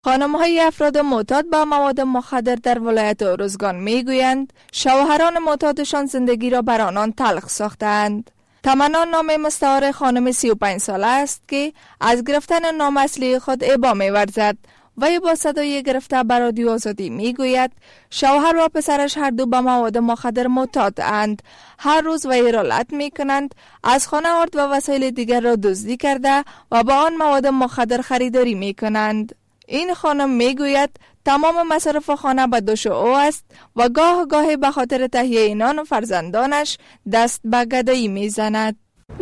خانم‌های افراد معتاد به مواد مخدر در ولایت ارزگان میگویند شوهران معتادشان زندگی را بر آنان تلخ ساختند. تمنا نام مستعار خانم 35 ساله است که از گرفتن نام اصلی خود ابا می‌ورزد. وی با صدای گرفته به رادیو آزادی میگوید شوهر و پسرش هر دو به مواد مخدر معتاد اند. هر روز وی را لط میکنند، از خانه آرد و وسایل دیگر را دزدی کرده و با آن مواد مخدر خریداری میکنند. این خانم میگوید تمام مصارف خانه به دوش او است و گاه گاهی به خاطر تهیه نان و فرزندانش دست به گدایی میزند.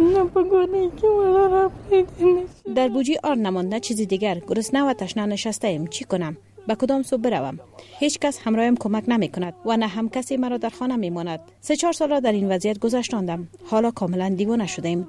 در بوجی آر نمانده چیزی دیگر، گرسنه و تشنه نشسته ایم، چی کنم؟ به کدام سو بروم؟ هیچ کس همراهم کمک نمی کند و نه هم کسی مرا در خانه می ماند. 3-4 سال را در این وضعیت گذشتاندم. حالا کاملا دیوانه شدیم.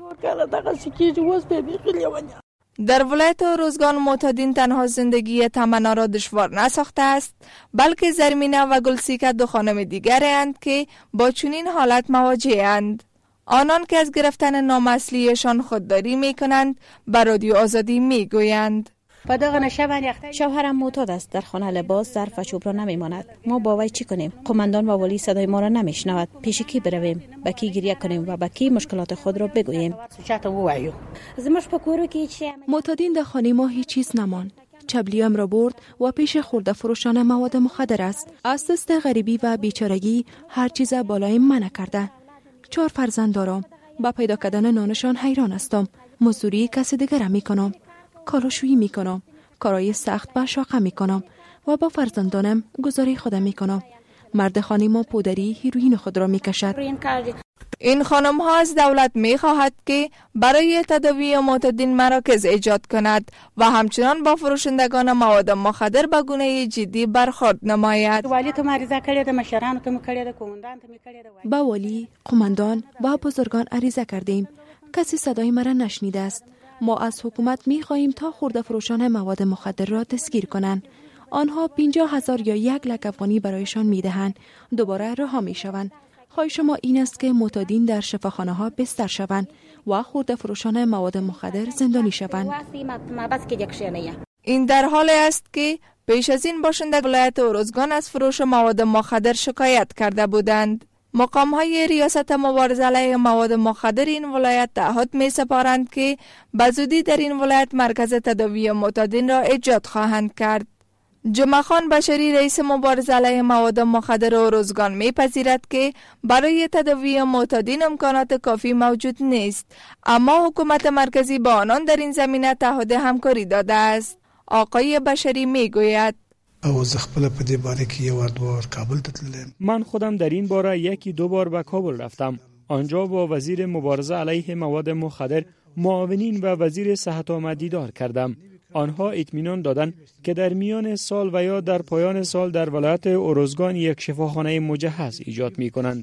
در ولایت ارزگان معتادین تنها زندگی تمنا را دشوار نساخته است، بلکه زرمینه و گلسیکه دو خانم دیگرند که با چنین حالت مواجه اند. آنان که از گرفتن نام اصلیشان خودداری می کنند به رادیو آزادی می گویند شوهرم معتاد است، در خانه لباس، ظرف و چوب را نمی ماند. ما با وی چی کنیم؟ قماندان و والی صدای ما را نمی شنود. پیش کی برویم؟ به کی گریه کنیم و به کی مشکلات خود را بگوییم؟ معتادین در خانه ما هیچ چیز نمان. چبلیم را برد و پیش خورده فروشان مواد مخدر است. از دست غریبی و بیچارگی هر چیز بالای من کرده. 4 فرزند دارم. با پیدا کردن نانشان حیران هستم. مزدوری کسی دیگر می کنم. کالاشویی می کنم. کارای سخت و شاقه می کنم و با فرزندانم گزاری خودم می کنم. مرد خانه ما پودری هیروئین خود را می کشد. این خانم ها از دولت می خواهد که برای تداوی معتادین مراکز ایجاد کند و همچنان با فروشندگان مواد مخدر به گونه جدی برخورد نماید. با والی، قماندان و بزرگان عریضه کردیم. کسی صدای مرا نشنیده است. ما از حکومت می خواهیم تا خرده فروشان مواد مخدر را دستگیر کنند. آنها 50,000 یا 1 لک افغانی برایشان می دهند. دوباره رها می شوند. خواهش ما این است که معتادین در شفاخانه ها بستر شوند و خرده فروشان مواد مخدر زندانی شوند. این در حال است که پیش از این باشنده ولایت ارزگان از فروش مواد مخدر شکایت کرده بودند. مقام های ریاست مبارزه علیه مواد مخدر این ولایت تعهد می سپارند که بزودی در این ولایت مرکز تداوی معتادین را ایجاد خواهند کرد. جمعه خان بشری رئیس مبارزه علیه مواد مخدر ارزگان میپذیرد که برای تداوی معتادین امکانات کافی موجود نیست، اما حکومت مرکزی با آنان در این زمینه تعهد همکاری داده است. آقای بشری میگوید من خودم در این باره 1-2 بار به کابل رفتم. آنجا با وزیر مبارزه علیه مواد مخدر، معاونین و وزیر صحت آمد دیدار کردم. آنها اطمینان دادند که در میان سال و یا در پایان سال در ولایت ارزگان یک شفاخانه مجهز ایجاد می کنند.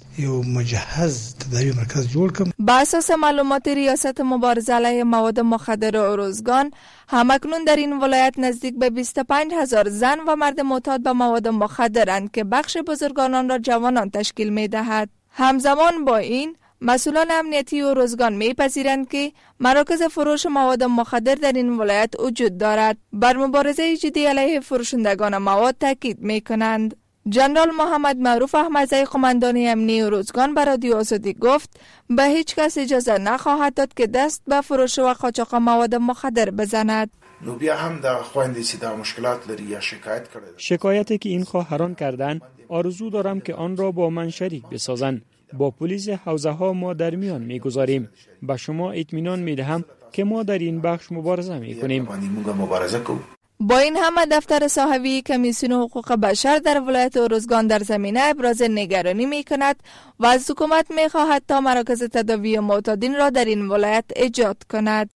با اساس معلومات ریاست مبارزه علیه مواد مخدر ارزگان، همکنون در این ولایت نزدیک به 25,000 زن و مرد معتاد به مواد مخدرند که بخش بزرگان آن را جوانان تشکیل می دهد. همزمان با این مسئولان امنیتی ارزگان میپذیرند که مراکز فروش مواد مخدر در این ولایت وجود دارد. بر مبارزه جدی علیه فروشندگان مواد تاکید میکنند. جنرال محمد معروف احمدزی قماندان امنیتی ارزگان به رادیو آزادی گفت به هیچ کس اجازه نخواهد داد که دست به فروش و قاچاق مواد مخدر بزند. نو بیا هم د خويندې چې دا مشکلات لري یا شکایت کړي. شکایتی که این خواهران کردند آرزو دارم که آن را با من شریک بسازند. با پلیس حوزه ها ما در میان میگذاریم. به شما اطمینان میدهم که ما در این بخش مبارزه میکنیم. با این همه دفتر صاحبی کمیسیون حقوق بشر در ولایت ارزگان در زمینه ابراز نگرانی میکند و از حکومت میخواهد تا مراکز تداوی معتادین را در این ولایت ایجاد کند.